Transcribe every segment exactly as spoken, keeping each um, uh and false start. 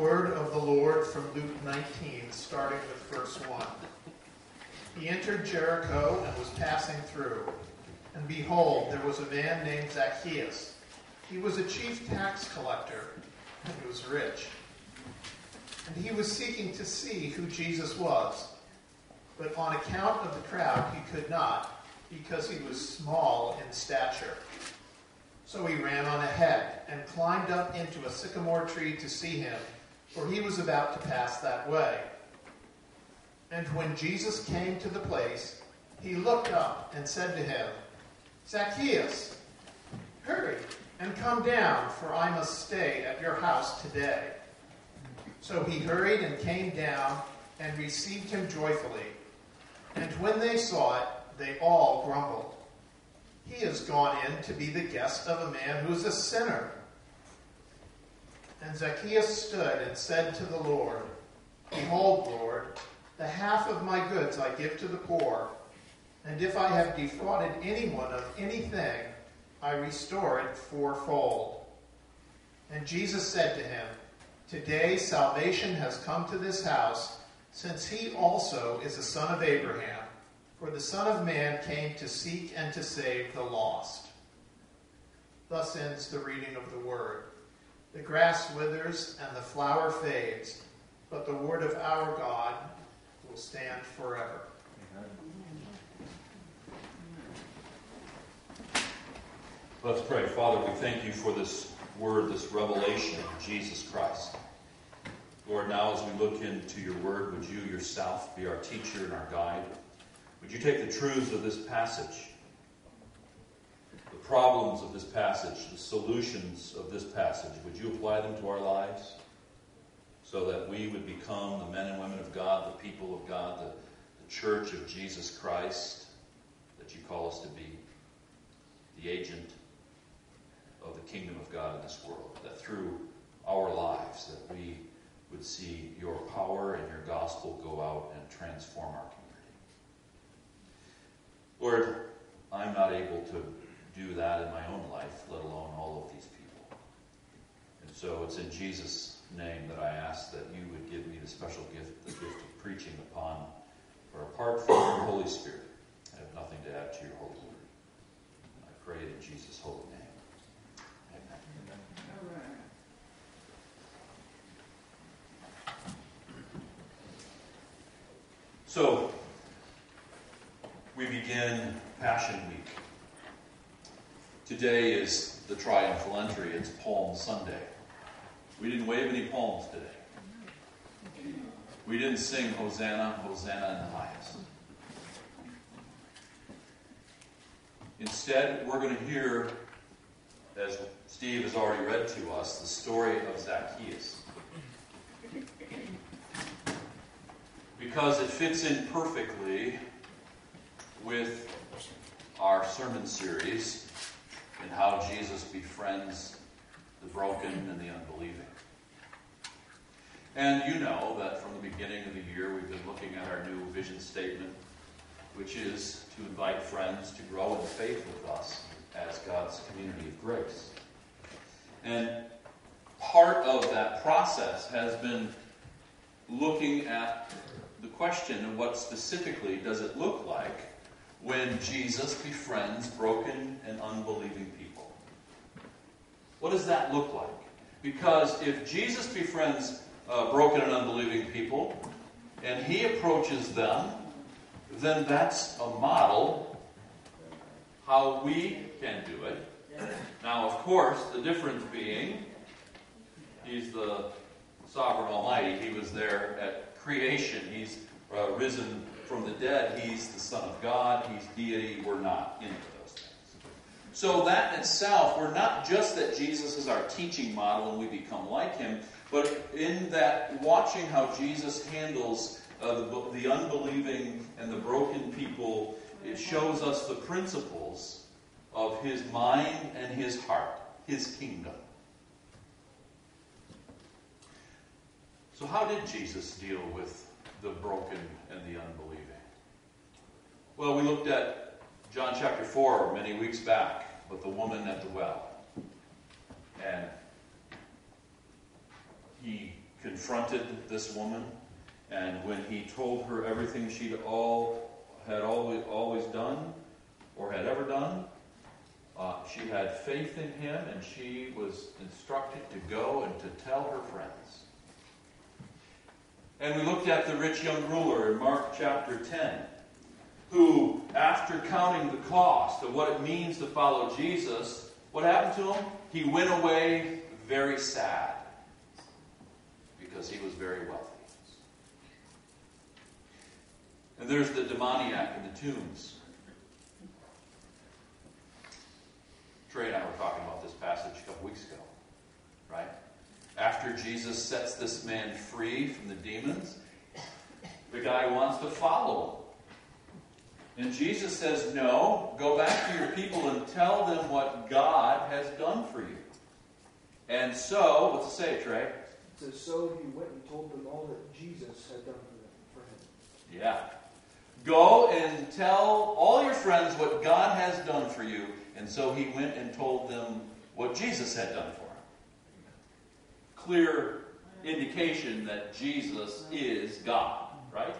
word of the Lord from Luke nineteen, starting with verse one. He entered Jericho and was passing through. And behold, there was a man named Zacchaeus. He was a chief tax collector, and he was rich. And he was seeking to see who Jesus was. But on account of the crowd, he could not, because he was small in stature. So he ran on ahead and climbed up into a sycamore tree to see him, for he was about to pass that way. And when Jesus came to the place, he looked up and said to him, Zacchaeus, hurry and come down, for I must stay at your house today. So he hurried and came down and received him joyfully. And when they saw it, they all grumbled. He has gone in to be the guest of a man who is a sinner. And Zacchaeus stood and said to the Lord, Behold, Lord, the half of my goods I give to the poor, and if I have defrauded anyone of anything, I restore it fourfold. And Jesus said to him, Today salvation has come to this house, since he also is a son of Abraham. For the Son of Man came to seek and to save the lost. Thus ends the reading of the word. The grass withers and the flower fades, but the word of our God will stand forever. Let's pray. Father, we thank you for this word, this revelation of Jesus Christ. Lord, now as we look into your word, would you yourself be our teacher and our guide? Would you take the truths of this passage, the problems of this passage, the solutions of this passage, would you apply them to our lives so that we would become the men and women of God, the people of God, the, the church of Jesus Christ that you call us to be, the agent of the kingdom of God in this world, that through our lives that we would see your power and your gospel go out and transform our community. Lord, I'm not able to do that in my own life, let alone all of these people. And so it's in Jesus' name that I ask that you would give me the special gift, the gift of preaching upon, for apart from your Holy Spirit, I have nothing to add to your holy word. I pray it in Jesus' holy name. Amen. Amen. So, we begin Passion Week. Today is the triumphal entry. It's Palm Sunday. We didn't wave any palms today. We didn't sing Hosanna, Hosanna in the highest. Instead, we're going to hear, as Steve has already read to us, the story of Zacchaeus. Because it fits in perfectly with our sermon series and how Jesus befriends the broken and the unbelieving. And you know that from the beginning of the year we've been looking at our new vision statement, which is to invite friends to grow in faith with us as God's community of grace. And part of that process has been looking at the question of what specifically does it look like when Jesus befriends broken and unbelieving people. What does that look like? Because if Jesus befriends uh, broken and unbelieving people, and he approaches them, then that's a model how we can do it. Now, of course, the difference being, he's the sovereign almighty. He was there at creation. He's uh, risen from the dead. He's the Son of God. He's deity. We're not into those things. So that in itself, we're not just that Jesus is our teaching model and we become like him, but in that watching how Jesus handles uh, the, the unbelieving and the broken people, it shows us the principles of his mind and his heart, his kingdom. So how did Jesus deal with the broken and the unbelieving? Well, we looked at John chapter four many weeks back with the woman at the well. And he confronted confronted this woman, and when he told her everything she'd all had always always done or had ever done, uh, she had faith in him, and she was instructed to go and to tell her friends. And we looked at the rich young ruler in Mark chapter ten, who, after counting the cost of what it means to follow Jesus, what happened to him? He went away very sad because he was very wealthy. And there's the demoniac in the tombs. Trey and I were talking about this passage a couple weeks ago, right? After Jesus sets this man free from the demons, the guy wants to follow him. And Jesus says, no, go back to your people and tell them what God has done for you. And so, what's it say, Trey? It says, so he went and told them all that Jesus had done for them, for him. Yeah. Go and tell all your friends what God has done for you. And so he went and told them what Jesus had done for him. Clear indication that Jesus is God, right?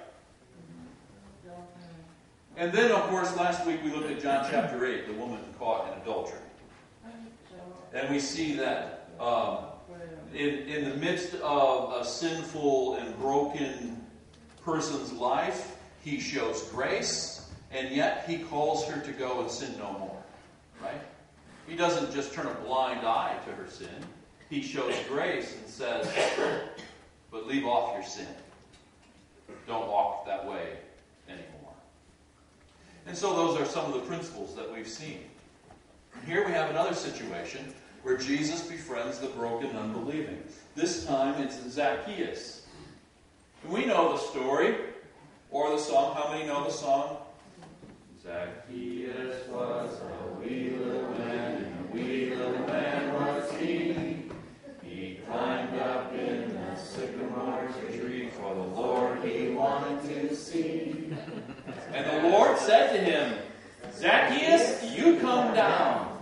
And then, of course, last week we looked at John chapter eight, the woman caught in adultery. And we see that um, in, in the midst of a sinful and broken person's life, he shows grace, and yet he calls her to go and sin no more. Right? He doesn't just turn a blind eye to her sin. He shows grace and says, but leave off your sin. Don't walk that way anymore. And so those are some of the principles that we've seen. Here we have another situation where Jesus befriends the broken and unbelieving. This time it's Zacchaeus. And we know the story, or the song. How many know the song? Zacchaeus was a wee little man, and a wee little man was he. He climbed up in the sycamore tree, for the Lord he wanted to see. And the Lord said to him, Zacchaeus, you come down.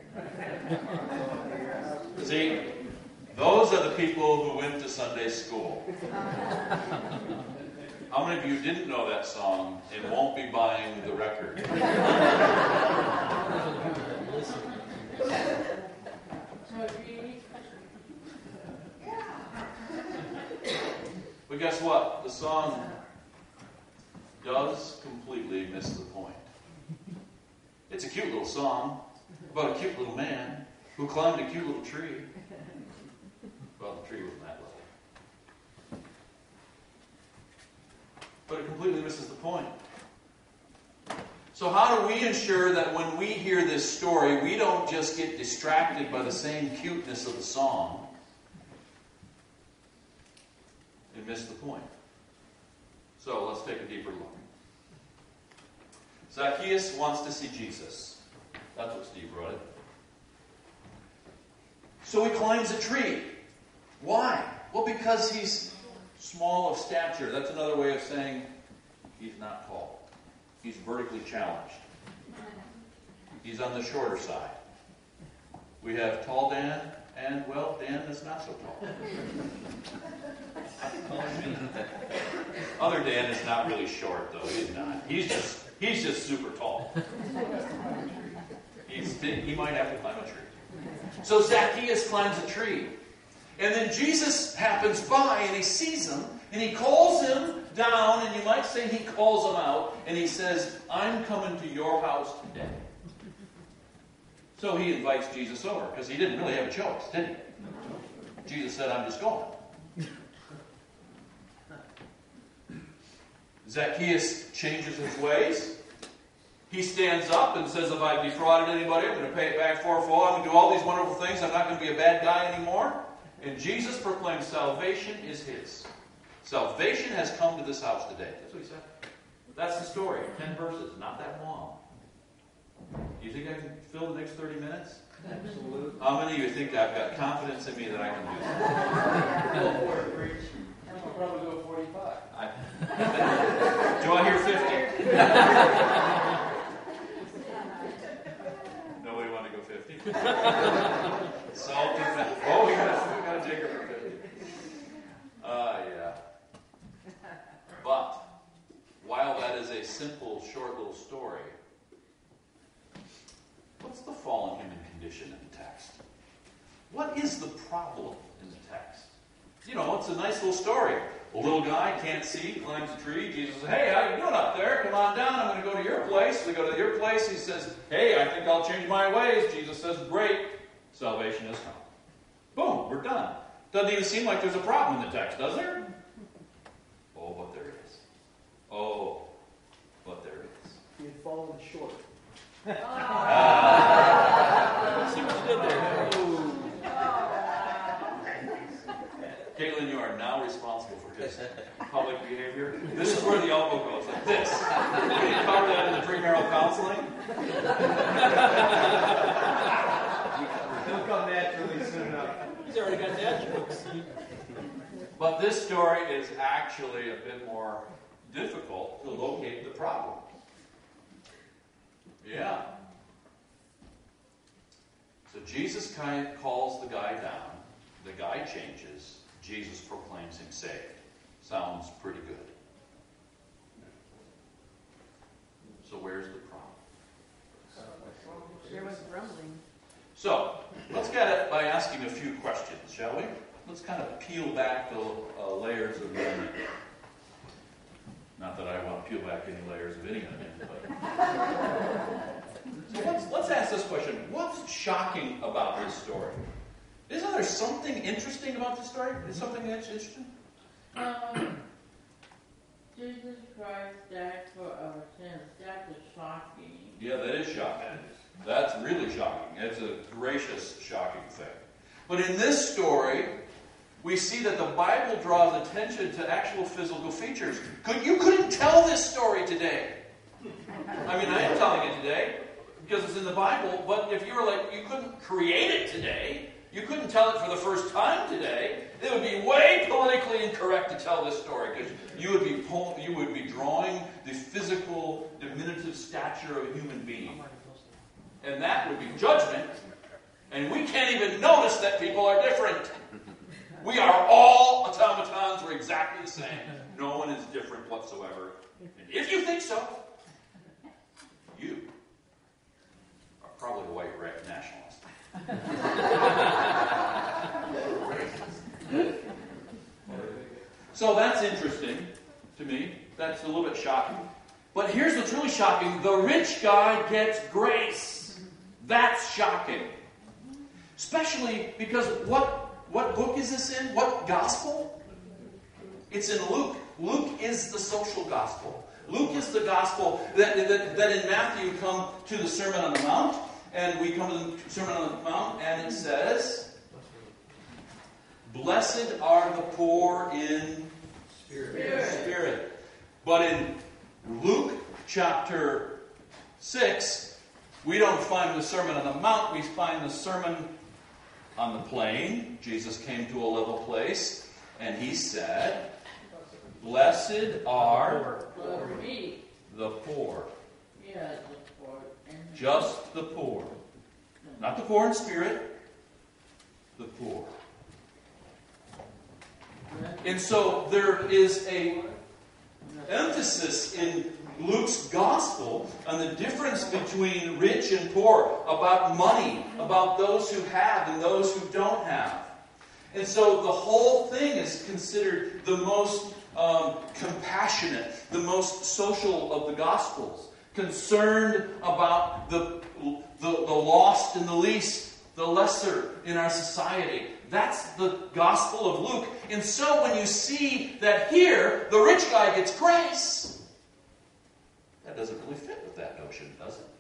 See, those are the people who went to Sunday school. How many of you didn't know that song and won't be buying the record? But guess what? The song does completely miss the point. It's a cute little song about a cute little man who climbed a cute little tree. Well, the tree wasn't that little. But it completely misses the point. So how do we ensure that when we hear this story, we don't just get distracted by the same cuteness of the song and miss the point? So let's take a deeper look. Zacchaeus wants to see Jesus. That's what Steve wrote it. So he climbs a tree. Why? Well, because he's small of stature. That's another way of saying he's not tall. He's vertically challenged. He's on the shorter side. We have tall Dan, and, well, Dan is not so tall. Other Dan is not really short, though. He's not. He's just he's just super tall. He's, he might have to climb a tree. So Zacchaeus climbs a tree. And then Jesus happens by, and he sees him, and he calls him down, and you might say he calls him out, and he says, I'm coming to your house today. So he invites Jesus over, because he didn't really have a choice, did he? Jesus said, I'm just going. Zacchaeus changes his ways. He stands up and says, if I've defrauded anybody, I'm going to pay it back fourfold. I'm going to do all these wonderful things. I'm not going to be a bad guy anymore. And Jesus proclaims salvation is his. Salvation has come to this house today. That's what he said. That's the story. Ten verses, not that long. Do you think I can fill the next thirty minutes? Absolutely. How many of you think I've got confidence in me that I can do that? Go for it, preach. I'll probably go forty-five. I, do I hear fifty? Nobody want to go fifty? Salt and oh, we got we got a jigger for fifty. Uh, short little story, what's the fallen human condition in the text? What is the problem in the text? You know, it's a nice little story. A little guy can't see, climbs a tree. Jesus says, hey, how you doing up there? Come on down. I'm going to go to your place. We go to your place. He says, hey, I think I'll change my ways. Jesus says, great. Salvation has come. Boom, we're done. Doesn't even seem like there's a problem in the text, does there? Oh, but there is. Oh, but there is. He had fallen short. Ah. See what you did there. Caitlin, you are now responsible for his public behavior. This is where the elbow goes, like this. You cover that in the premarital counseling. He'll come naturally soon enough. He's already got dad jokes. But this story is actually a bit more difficult to locate the problem. Yeah. So Jesus kind of calls the guy down. The guy changes. Jesus proclaims him saved. Sounds pretty good. So where's the problem? There was grumbling. So, let's get it by asking a few questions, shall we? Let's kind of peel back the uh, layers of the onion. Not that I want to peel back any layers of any onion, but... So let's, let's ask this question. What's shocking about this story? Isn't there something interesting about this story? Is something that's interesting? Um, Jesus Christ died for our sins. That is shocking. Yeah, that is shocking. That's really shocking. It's a gracious, shocking thing. But in this story, we see that the Bible draws attention to actual physical features. Could, you couldn't tell this story today. I mean, I am telling it today because it's in the Bible, but if you were like, you couldn't create it today, you couldn't tell it for the first time today, it would be way politically incorrect to tell this story because you would be po- you would be drawing the physical, diminutive stature of a human being. And that would be judgment. And we can't even notice that people are different. We are all automatons. We're exactly the same. No one is different whatsoever. And if you think so, you are probably a white red nationalist. So that's interesting to me. That's a little bit shocking. But here's what's really shocking. The rich guy gets grace. That's shocking. Especially because what, what book is this in? What gospel? It's in Luke. Luke is the social gospel. Luke is the gospel that, that, that in Matthew come to the Sermon on the Mount. And we come to the Sermon on the Mount and it says, blessed are the poor in spirit. spirit. But in Luke chapter six, we don't find the Sermon on the Mount, we find the Sermon on the plain. Jesus came to a level place, and he said, blessed are the poor. Yeah, the poor. Just the poor. Not the poor in spirit, the poor. And so there is a emphasis in Luke's gospel on the difference between rich and poor, about money, about those who have and those who don't have. And so the whole thing is considered the most um, compassionate, the most social of the gospels, concerned about the, the, the lost and the least, the lesser in our society. That's the gospel of Luke. And so when you see that here, the rich guy gets grace, that doesn't really fit with that notion, does it?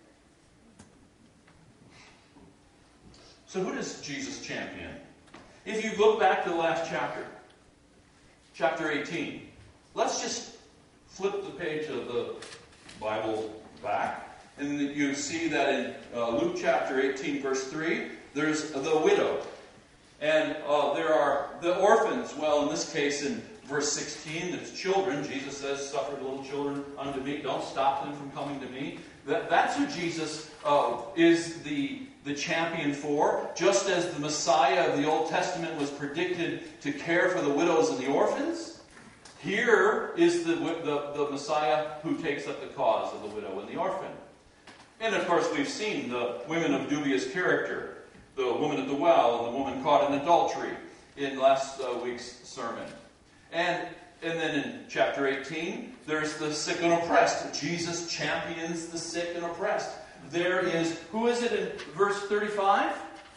So who does Jesus champion? If you look back to the last chapter, chapter eighteen, let's just flip the page of the Bible back, and you see that in uh, Luke chapter eighteen, verse three, there's the widow. And uh, there are the orphans. Well, in this case, in verse sixteen, there's children. Jesus says, suffer the little children unto me. Don't stop them from coming to me. That, that's who Jesus uh, is the, the champion for. Just as the Messiah of the Old Testament was predicted to care for the widows and the orphans, Here is the, the, the Messiah who takes up the cause of the widow and the orphan. And of course we've seen the women of dubious character, the woman at the well and the woman caught in adultery in last uh, week's sermon. And, and then in chapter eighteen, there's the sick and oppressed. Jesus champions the sick and oppressed. There is, who is it in verse thirty-five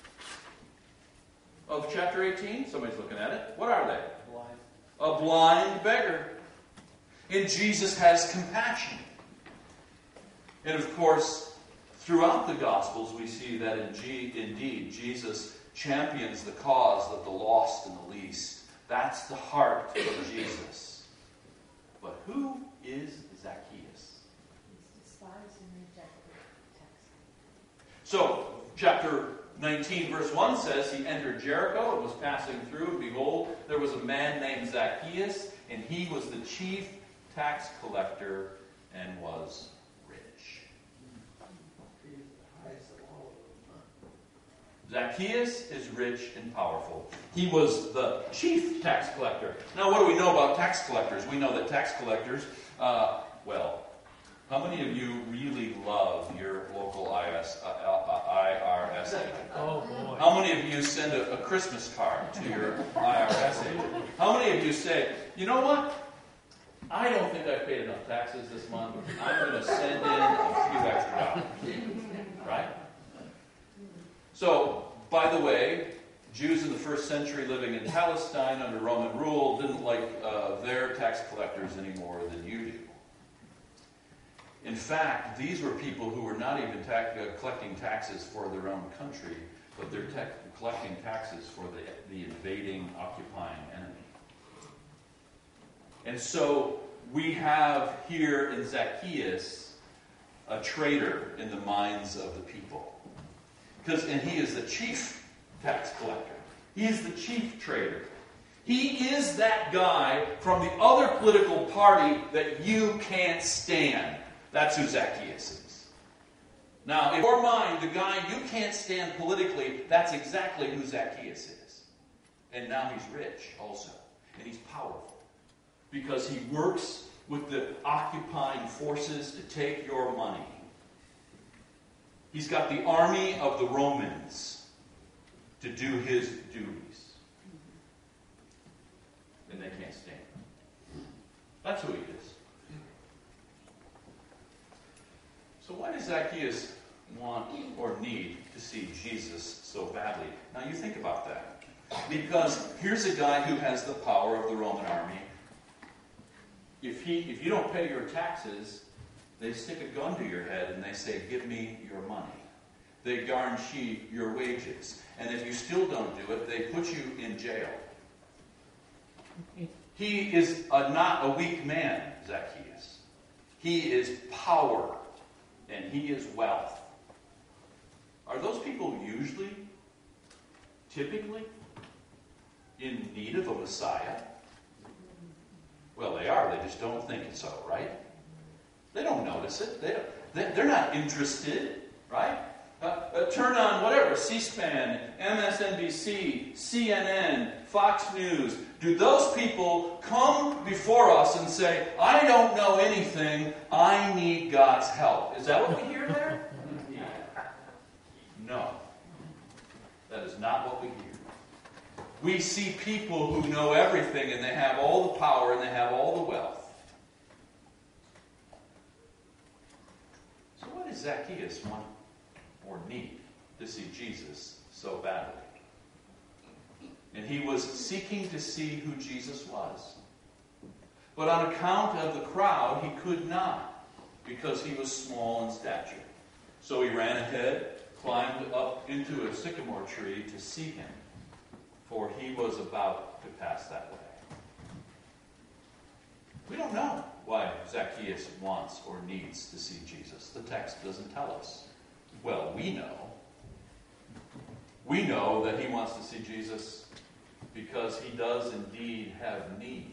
of chapter eighteen? Somebody's looking at it. What are they? Blind. A blind beggar. And Jesus has compassion. And of course, throughout the Gospels, we see that in G, indeed Jesus champions the cause of the lost and the least. That's the heart of Jesus. But who is Zacchaeus? He's despised and rejected. So, chapter nineteen, verse one says, he entered Jericho and was passing through, and behold, there was a man named Zacchaeus, and he was the chief tax collector and was rich. Zacchaeus is rich and powerful. He was the chief tax collector. Now, what do we know about tax collectors? We know that tax collectors, uh, well, how many of you really love your local I R S agent? Oh, boy. How many of you send a, a Christmas card to your I R S agent? How many of you say, you know what? I don't think I've paid enough taxes this month. I'm going to send in a few extra dollars. Right? So, by the way, Jews in the first century living in Palestine under Roman rule didn't like uh, their tax collectors any more than you do. In fact, these were people who were not even ta- uh, collecting taxes for their own country, but they're ta- collecting taxes for the, the invading, occupying enemy. And so we have here in Zacchaeus a traitor in the minds of the people. Because, and he is the chief tax collector. He is the chief traitor. He is that guy from the other political party that you can't stand. That's who Zacchaeus is. Now, in your mind, the guy you can't stand politically, that's exactly who Zacchaeus is. And now he's rich also. And he's powerful. Because he works with the occupying forces to take your money. He's got the army of the Romans to do his duties. And they can't stand him. That's who he is. So why does Zacchaeus want or need to see Jesus so badly? Now you think about that. Because here's a guy who has the power of the Roman army. If he, if you don't pay your taxes, they stick a gun to your head and they say, give me your money. They guarantee your wages. And if you still don't do it, they put you in jail. He is a, not a weak man, Zacchaeus. He is power. And he is wealth. Are those people usually, typically, in need of a Messiah? Well, they are. They just don't think it's so, right? They don't notice it. They don't, they, they're not interested, right? Uh, uh, turn on whatever, C-SPAN, M S N B C, C N N, Fox News. Do those people come before us and say, I don't know anything, I need God's help? Is that what we hear there? No. That is not what we hear. We see people who know everything and they have all the power and they have all the wealth. So what does Zacchaeus want or need to see Jesus so badly? And he was seeking to see who Jesus was. But on account of the crowd, he could not, because he was small in stature. So he ran ahead, climbed up into a sycamore tree to see him, for he was about to pass that way. We don't know why Zacchaeus wants or needs to see Jesus. The text doesn't tell us. Well, we know. We know that he wants to see Jesus because he does indeed have needs.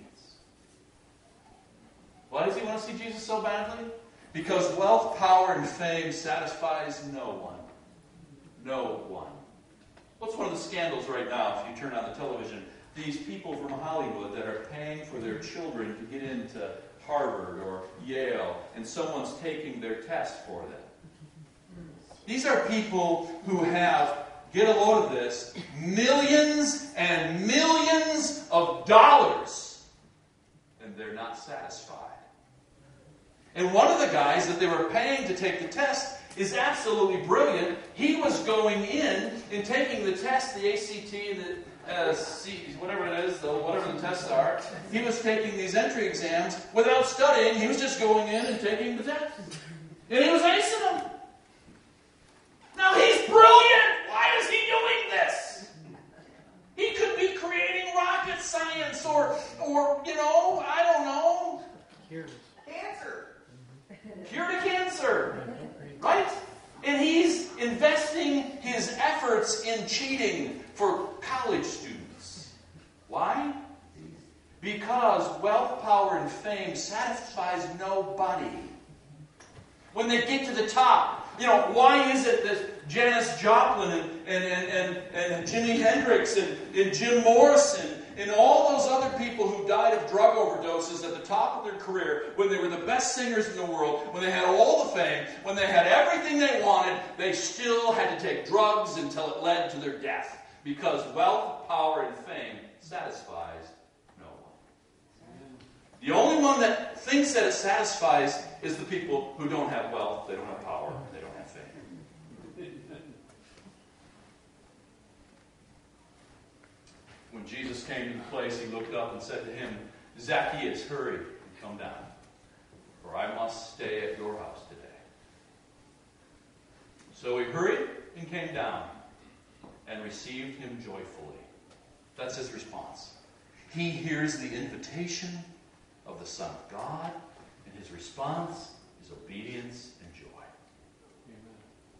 Why does he want to see Jesus so badly? Because wealth, power, and fame satisfies no one. No one. What's one of the scandals right now if you turn on the television? these people from Hollywood that are paying for their children to get into Harvard or Yale, and someone's taking their test for them. These are people who have, get a load of this, millions and millions of dollars, and they're not satisfied. And one of the guys that they were paying to take the test is absolutely brilliant. He was going in and taking the test, the A C T, the uh, C, whatever it is, the, whatever the tests are. He was taking these entry exams without studying. He was just going in and taking the test. And he was acing them. Now he's brilliant. Why is he doing this? He could be creating rocket science or, or you know, I don't know. Cancer. Cure to cancer. Right? And he's investing his efforts in cheating for college students. Why? Because wealth, power, and fame satisfies nobody. When they get to the top, you know, why is it that Janis Joplin and, and, and, and, and Jimi Hendrix and, and Jim Morrison and all those other people who died of drug overdoses at the top of their career, when they were the best singers in the world, when they had all the fame, when they had everything they wanted, they still had to take drugs until it led to their death. Because wealth, power, and fame satisfies no one. The only one that thinks that it satisfies is the people who don't have wealth, they don't have power, they don't have fame. When Jesus came to the place, he looked up and said to him, Zacchaeus, hurry and come down, for I must stay at your house today. So he hurried and came down and received him joyfully. That's his response. He hears the invitation of the Son of God, and his response is obedience and joy. Amen.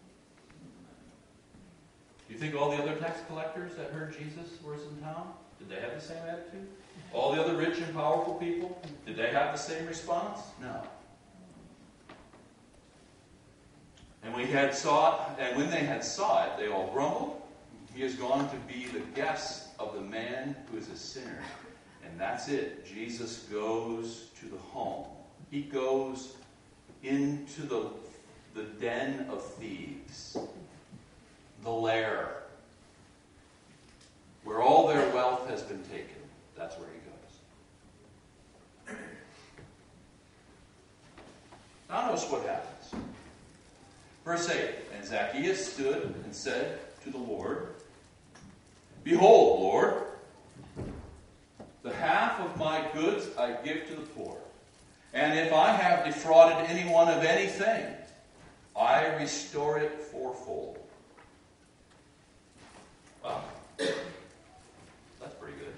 Do you think all the other tax collectors that heard Jesus was in town, did they have the same attitude? All the other rich and powerful people, did they have the same response? No. And we had saw it, and when they had saw it, they all grumbled. He has gone to be the guest of the man who is a sinner. And that's it. Jesus goes to the home. He goes into the, the den of thieves, the lair, where all their wealth has been taken. That's where he goes. Now notice what happens. Verse eight, and Zacchaeus stood and said to the Lord, Behold, Lord, the half of my goods I give to the poor. And if I have defrauded anyone of anything, I restore it fourfold. Wow. That's pretty good.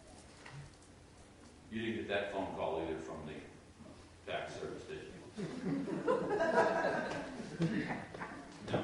You didn't get that phone call either from the tax service, did you? No.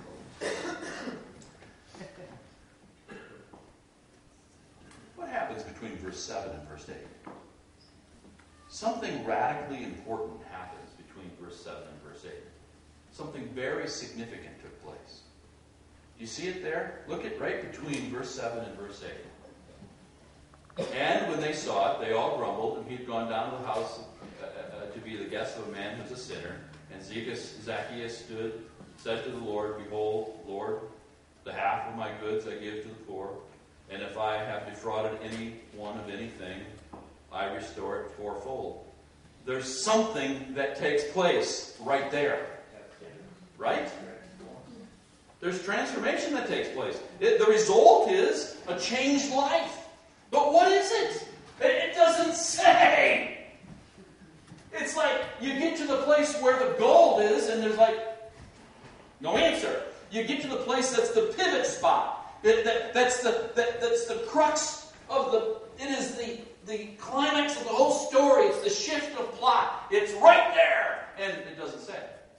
What happens between verse seven and verse eight? Something radically important happens between verse seven and verse eight. Something very significant took place. You see it there? Look at right between verse seven and verse eight. And when they saw it, they all grumbled, and he had gone down to the house uh, uh, to be the guest of a man who's a sinner. And Zacchaeus, Zacchaeus stood, said to the Lord, Behold, Lord, the half of my goods I give to the poor. And if I have defrauded any one of anything, I restore it fourfold. There's something that takes place right there. Right? There's transformation that takes place. It, the result is a changed life. But what is it? It, it doesn't say. It's like you get to the place where the gold is, and there's like no answer. You get to the place that's the pivot spot. That, that, that's the that, that's the crux of the. It is the the climax of the whole story. It's the shift of plot. It's right there, and it doesn't say.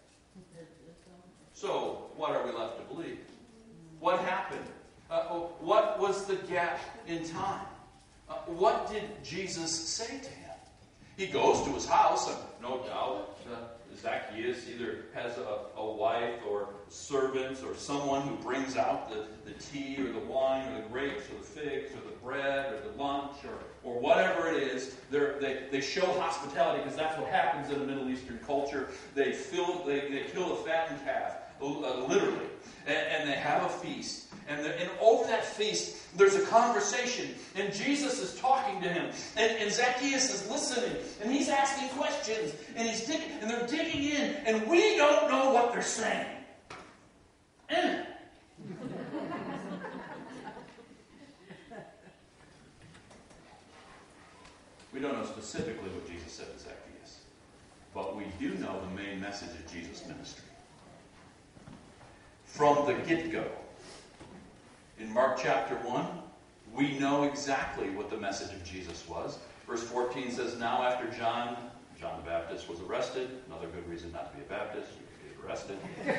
So what are we left to believe? What happened? Uh, what was the gap in time? Uh, what did Jesus say to him? He goes to his house, and no doubt uh, Zacchaeus either has a, a wife or servants or someone who brings out the, the tea or the wine or the grapes or the figs or the bread or the lunch or, or whatever it is. They're, they they show hospitality because that's what happens in the Middle Eastern culture. They fill they, they kill a fattened calf, uh, literally, and, and they have a feast. And, the, and over that feast, there's a conversation, and Jesus is talking to him, and, and Zacchaeus is listening, and he's asking questions, and he's digging, and they're digging in, and we don't know what they're saying. And we don't know specifically what Jesus said to Zacchaeus, but we do know the main message of Jesus' ministry. From the get-go, in Mark chapter one, we know exactly what the message of Jesus was. Verse fourteen says, now after John, John the Baptist was arrested, another good reason not to be a Baptist, you could get arrested.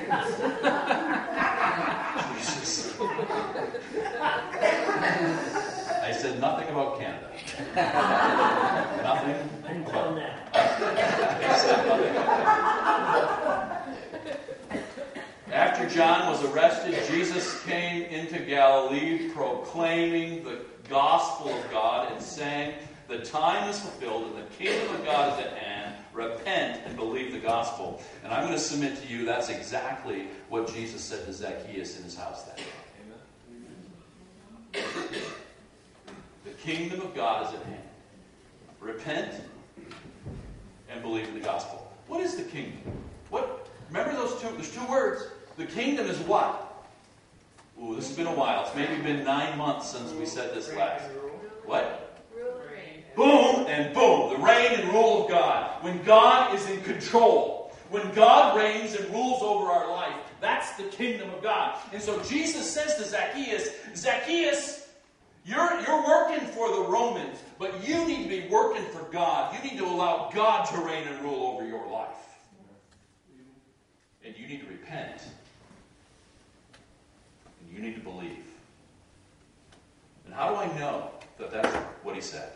Jesus. I said nothing about Canada. Nothing about that. I said nothing. After John was arrested, Jesus came into Galilee proclaiming the gospel of God and saying, the time is fulfilled and the kingdom of God is at hand. Repent and believe the gospel. And I'm going to submit to you that's exactly what Jesus said to Zacchaeus in his house that day. The kingdom of God is at hand. Repent and believe in the gospel. What is the kingdom? What? Remember those two? There's two words. The kingdom is what? Ooh, this has been a while. It's maybe been nine months since we said this last. What? Boom and boom. The reign and rule of God. When God is in control. When God reigns and rules over our life. That's the kingdom of God. And so Jesus says to Zacchaeus, Zacchaeus, you're, you're working for the Romans, but you need to be working for God. You need to allow God to reign and rule over your life. And you need to repent. And you need to believe. And how do I know that that's what he said?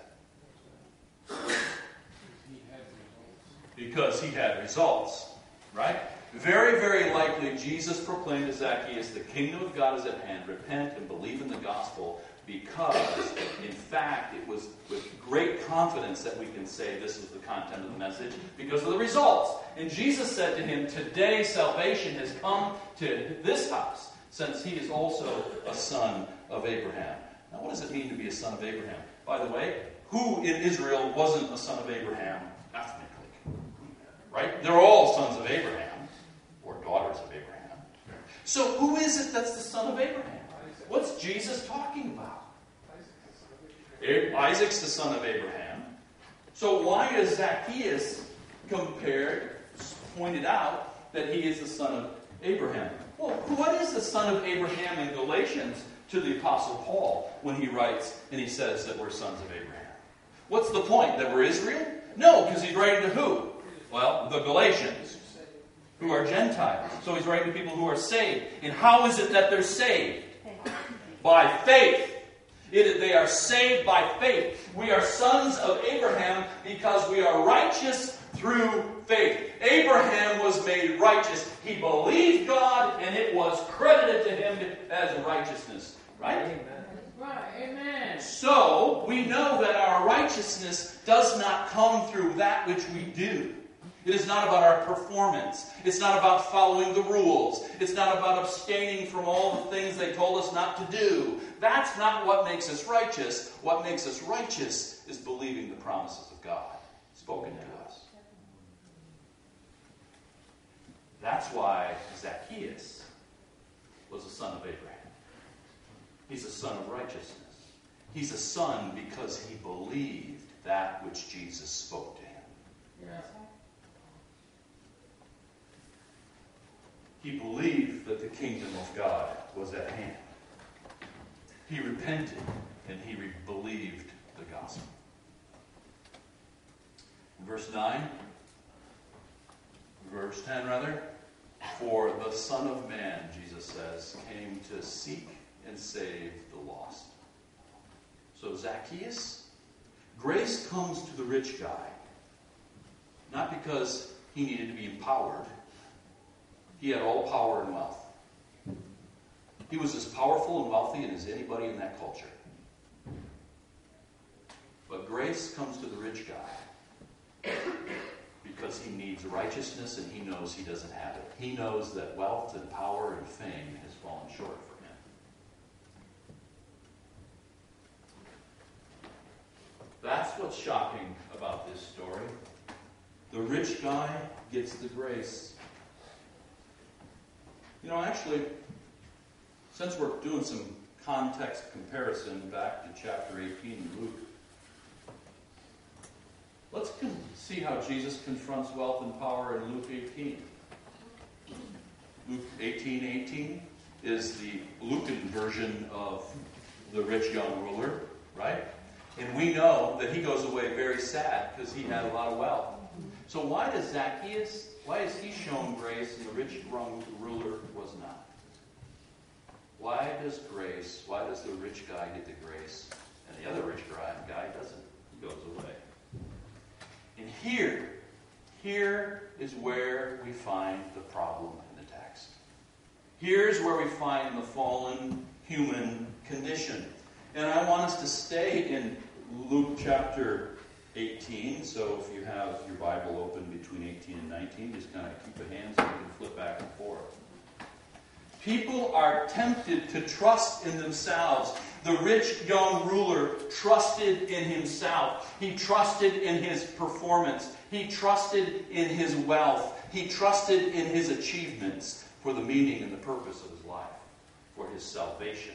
Because he had results. Right? Very, very likely Jesus proclaimed to Zacchaeus, the kingdom of God is at hand. Repent and believe in the gospel. Because, in fact, it was with great confidence that we can say this is the content of the message because of the results. And Jesus said to him, today salvation has come to this house, since he is also a son of Abraham. Now, what does it mean to be a son of Abraham? By the way, who in Israel wasn't a son of Abraham ethnically? Right? They're all sons of Abraham, or daughters of Abraham. So who is it that's the son of Abraham? What's Jesus talking about? Isaac's the son of Abraham. So why is Zacchaeus compared, pointed out, that he is the son of Abraham? Well, what is the son of Abraham in Galatians to the Apostle Paul when he writes and he says that we're sons of Abraham? What's the point? That we're Israel? No, because he's writing to who? Well, the Galatians, who are Gentiles. So he's writing to people who are saved. And how is it that they're saved? By faith. It, they are saved by faith. We are sons of Abraham because we are righteous through faith. Abraham was made righteous. He believed God and it was credited to him as righteousness. Right? Amen. Right. Amen. So, we know that our righteousness does not come through that which we do. It is not about our performance. It's not about following the rules. It's not about abstaining from all the things they told us not to do. That's not what makes us righteous. What makes us righteous is believing the promises of God spoken to us. That's why Zacchaeus was a son of Abraham. He's a son of righteousness. He's a son because he believed that which Jesus spoke to him. Yeah. He believed that the kingdom of God was at hand. He repented and he re- believed the gospel. In verse nine, verse ten rather, for the Son of Man, Jesus says, came to seek and save the lost. So Zacchaeus, grace comes to the rich guy, not because he he needed to be empowered. He had all power and wealth. He was as powerful and wealthy as anybody in that culture. But grace comes to the rich guy because he needs righteousness and he knows he doesn't have it. He knows that wealth and power and fame has fallen short for him. That's what's shocking about this story. The rich guy gets the grace. You know, actually, since we're doing some context comparison back to chapter eighteen in Luke, let's con- see how Jesus confronts wealth and power in Luke eighteen. Luke eighteen eighteen is the Lucan version of the rich young ruler, right? And we know that he goes away very sad because he had a lot of wealth. So why does Zacchaeus, why is he shown grace and the rich young ruler was not? Why does grace, why does the rich guy get the grace and the other rich guy doesn't? He goes away. And here, here is where we find the problem in the text. Here's where we find the fallen human condition. And I want us to stay in Luke chapter eighteen. So if you have your Bible open between eighteen and nineteen, just kind of keep the hands and you can flip back and forth. People are tempted to trust in themselves. The rich young ruler trusted in himself. He trusted in his performance. He trusted in his wealth. He trusted in his achievements for the meaning and the purpose of his life, for his salvation.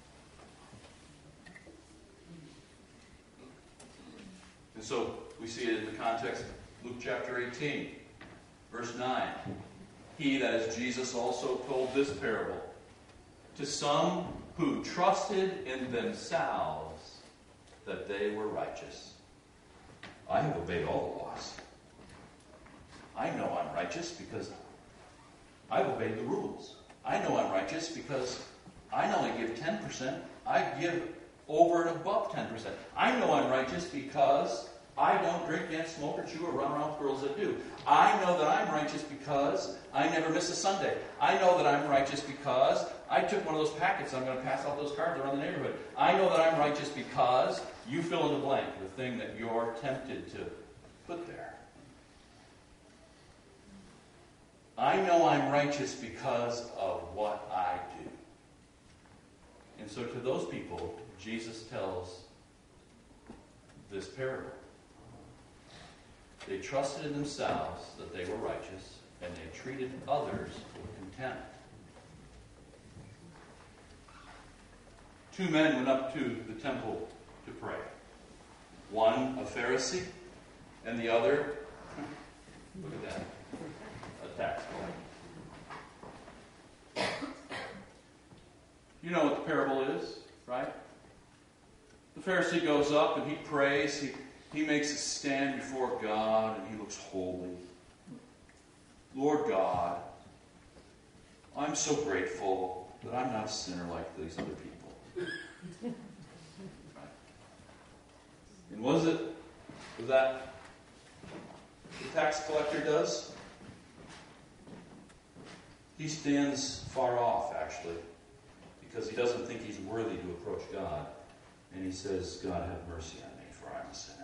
And so we see it in the context of Luke chapter eighteen, verse nine. He, that is Jesus, also told this parable to some who trusted in themselves that they were righteous. I have obeyed all the laws. I know I'm righteous because I've obeyed the rules. I know I'm righteous because I not only give ten percent, I give over and above ten percent. I know I'm righteous because I don't drink, dance, smoke, or chew, or run around with girls that do. I know that I'm righteous because I never miss a Sunday. I know that I'm righteous because I took one of those packets. I'm going to pass out those cards around the neighborhood. I know that I'm righteous because you fill in the blank, the thing that you're tempted to put there. I know I'm righteous because of what I do. And so to those people, Jesus tells this parable. They trusted in themselves that they were righteous, and they treated others with contempt. Two men went up to the temple to pray. One, a Pharisee, and the other, look at that, a tax collector. You know what the parable is, right? The Pharisee goes up and he prays. He, he makes a stand before God and he looks holy. Lord God, I'm so grateful that I'm not a sinner like these other people. Right? And was it was that the tax collector does? He stands far off, actually, because he doesn't think he's worthy to approach God. And he says, God, have mercy on me, for I'm a sinner.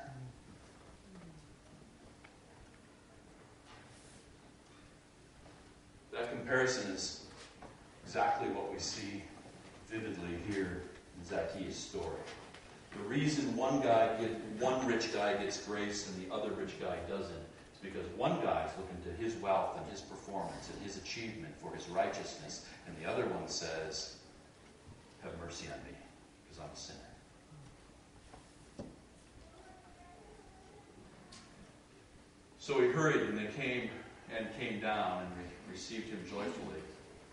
That comparison is exactly what we see vividly here in Zacchaeus' story. The reason one guy get, one rich guy gets grace and the other rich guy doesn't is because one guy is looking to his wealth and his performance and his achievement for his righteousness, and the other one says, have mercy on me, because I'm a sinner. So he hurried, and they came and came down and re- received him joyfully.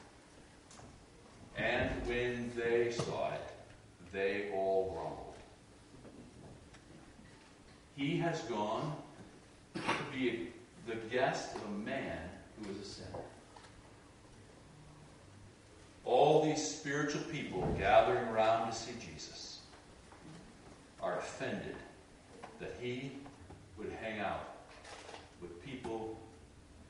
And when they saw it, they all grumbled. He has gone to be the guest of a man who is a sinner. All these spiritual people gathering around to see Jesus are offended that he would hang out with people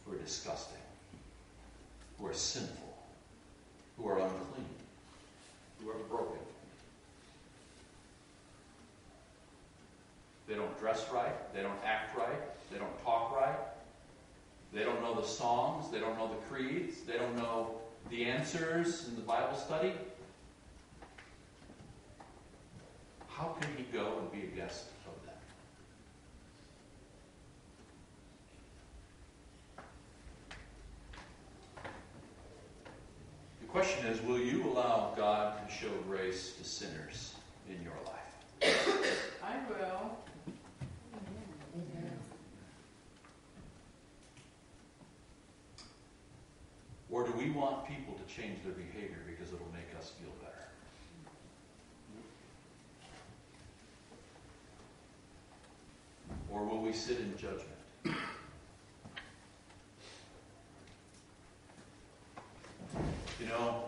who are disgusting, who are sinful, who are unclean, who are broken. They don't dress right, they don't act right, they don't talk right, they don't know the songs, they don't know the creeds, they don't know the answers in the Bible study. How can he go and be a guest of them? The question is, will you allow God to show grace to sinners in your life? I will. Or do we want people to change their behavior because it'll make us feel better? Or will we sit in judgment? You know,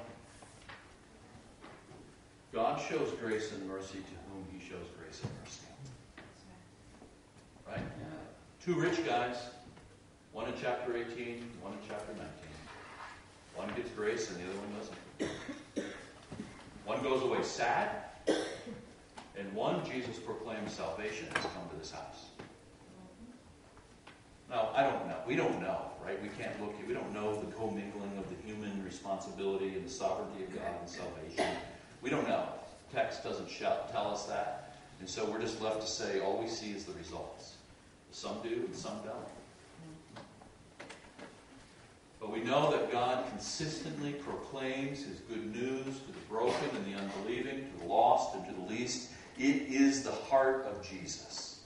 God shows grace and mercy to whom he shows grace and mercy. Right? Two rich guys, one in chapter eighteen, one in chapter nineteen. One gets grace and the other one doesn't. One goes away sad, and one, Jesus proclaims salvation has come to this house. Now, I don't know. We don't know, right? We can't look at, we don't know the commingling of the human responsibility and the sovereignty of God and salvation. We don't know. Text doesn't shout, tell us that. And so we're just left to say all we see is the results. Some do and some don't. But we know that God consistently proclaims his good news to the broken and the unbelieving, to the lost and to the least. It is the heart of Jesus.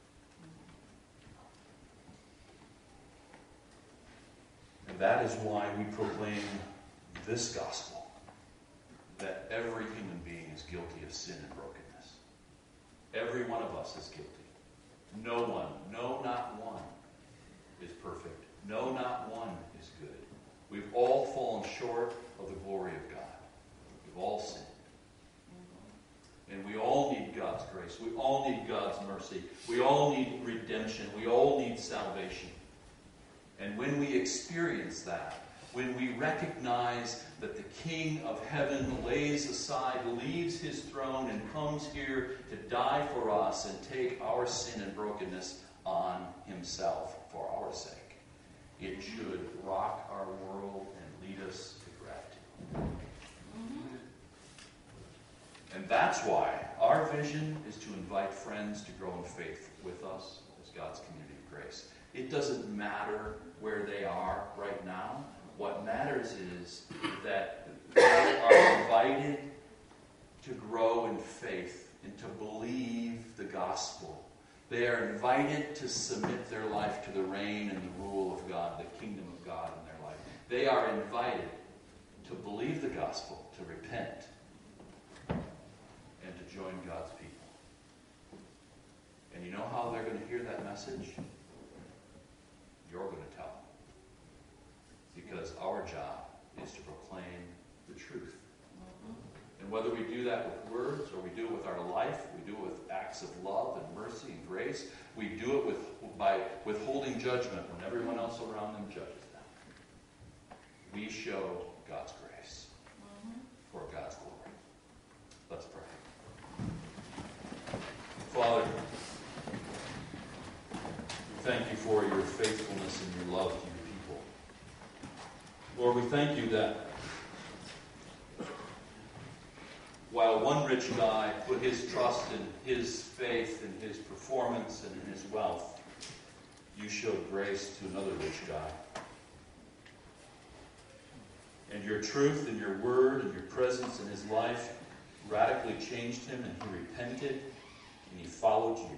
And that is why we proclaim this gospel, that every human being is guilty of sin and brokenness. Every one of us is guilty. No one, no, not one, is perfect. No, not one is good. We've all fallen short of the glory of God. We've all sinned. And we all need God's grace. We all need God's mercy. We all need redemption. We all need salvation. And when we experience that, when we recognize that the King of heaven lays aside, leaves his throne, and comes here to die for us and take our sin and brokenness on himself for our sake, it should rock our world and lead us to gratitude. Mm-hmm. And that's why our vision is to invite friends to grow in faith with us as God's community of grace. It doesn't matter where they are right now. What matters is that they are invited to grow in faith and to believe the gospel. They are invited to submit their life to the reign and the rule of God, the kingdom of God in their life. They are invited to believe the gospel, to repent, and to join God's people. And you know how they're going to hear that message? You're going to tell them. Because our job is to proclaim the truth. And whether we do that with words or we do it with our life, we do it with acts of love and mercy and grace, we do it with by withholding judgment when everyone else around them judges them. We show God's grace for God's glory. Let's pray. Father, we thank you for your faithfulness and your love to your people. Lord, we thank you that while one rich guy put his trust in his faith and his performance and in his wealth, you showed grace to another rich guy. And your truth and your word and your presence in his life radically changed him, and he repented and he followed you.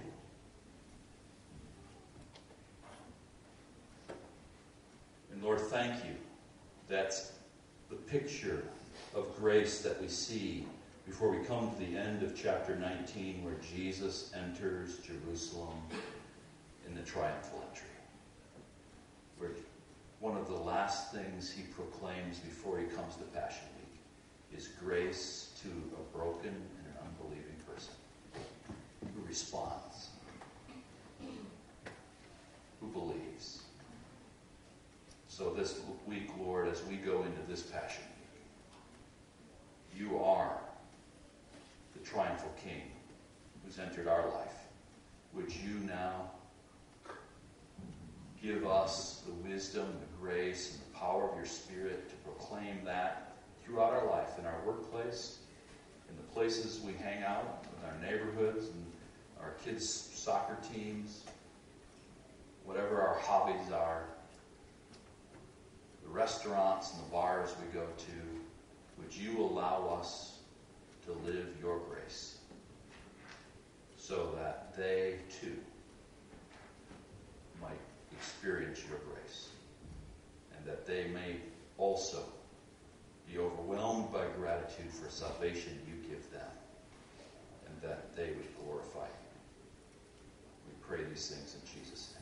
And Lord, thank you. That's the picture of grace that we see before we come to the end of chapter nineteen, where Jesus enters Jerusalem in the triumphal entry. Where one of the last things he proclaims before he comes to Passion Week is grace to a broken and an unbelieving person who responds, who believes. week, Lord, as we go into this Passion Week. You are the triumphal King who's entered our life. Would you now give us the wisdom, the grace, and the power of your Spirit to proclaim that throughout our life, in our workplace, in the places we hang out, in our neighborhoods, and our kids' soccer teams, whatever our hobbies are, the restaurants and the bars we go to, would you allow us to live your grace so that they too might experience your grace, and that they may also be overwhelmed by gratitude for salvation you give them, and that they would glorify you. We pray these things in Jesus' name.